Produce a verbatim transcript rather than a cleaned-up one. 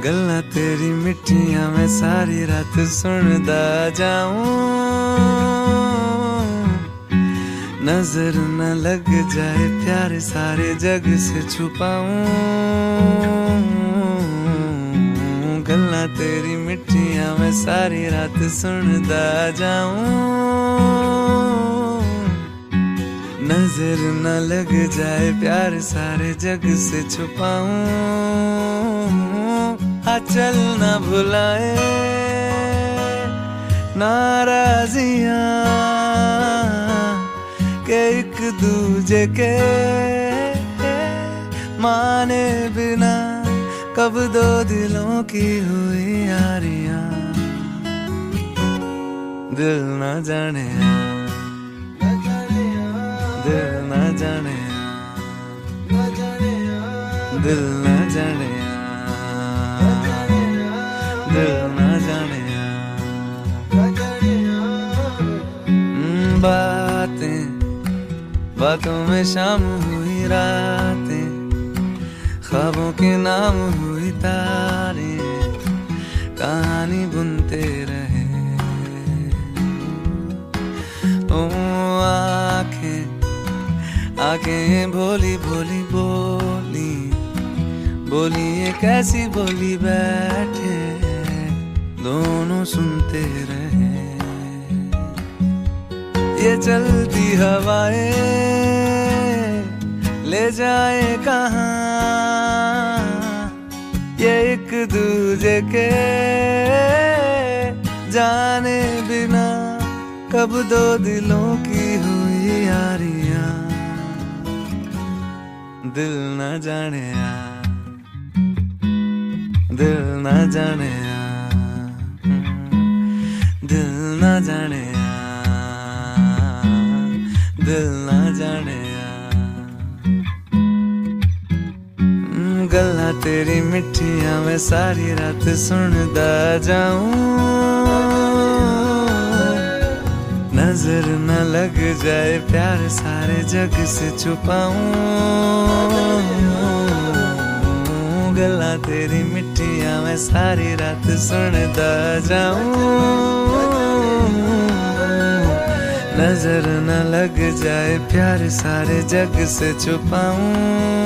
गल्ला तेरी मिठियां मैं सारी रात सुनदा जाऊं, नजर न लग जाए प्यार सारे जग से छुपाऊं। गल्ला तेरी मिठियां मैं सारी रात सुनदा जाऊं, नजर न लग जाए प्यार सारे जग से छुपाऊं। आ चल न भुलाए नाराजियां के एक दूजे के माने बिना कब दो दिलों की हुई यारियां। दिल न जाने दिल न जाने दिल न जाने दिल न जाने बातें बातों में शाम हुई रातें, ख्वाबों के नाम हुई तारें, कहानी बुनते रहे। ओ आंखें आंखें भोली भोली बोली बोली ये कैसी बोली बैठे दोनों सुनते रहे। ये चलती हवाएं ले जाए कहाँ, ये एक दूजे के जाने बिना कब दो दिलों की हुई यारियां। दिल न जाने दिल न जाने दिल न जाने दिल न जाने। गल्ला तेरी मिठियां मैं सारी रात सुनदा जाऊं, नजर न लग जाए प्यार सारे जग से छुपाऊं। गल्ला तेरी मिठियां मैं सारी रात सुनदा जाऊं, नजर न लग जाए प्यार सारे जग से छुपाऊं।